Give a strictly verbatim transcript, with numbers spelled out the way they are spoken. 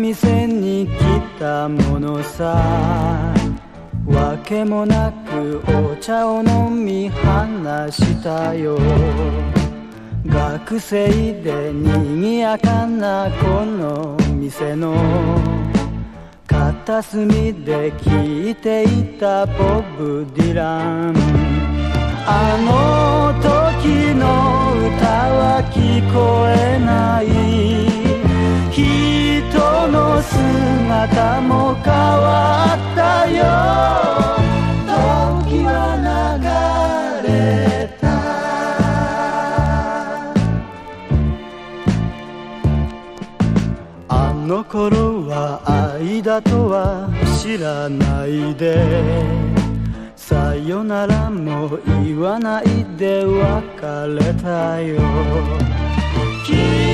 店に来たものさ、わけもなくお茶を飲み話したよ。学生で賑やかなこの店の片隅で聴いていたボブ・ディラン。あの時の歌は聞こえない、人の姿も変わったよ。時は流れた。あの頃は愛だとは知らないで、さよならも言わないで別れたよ。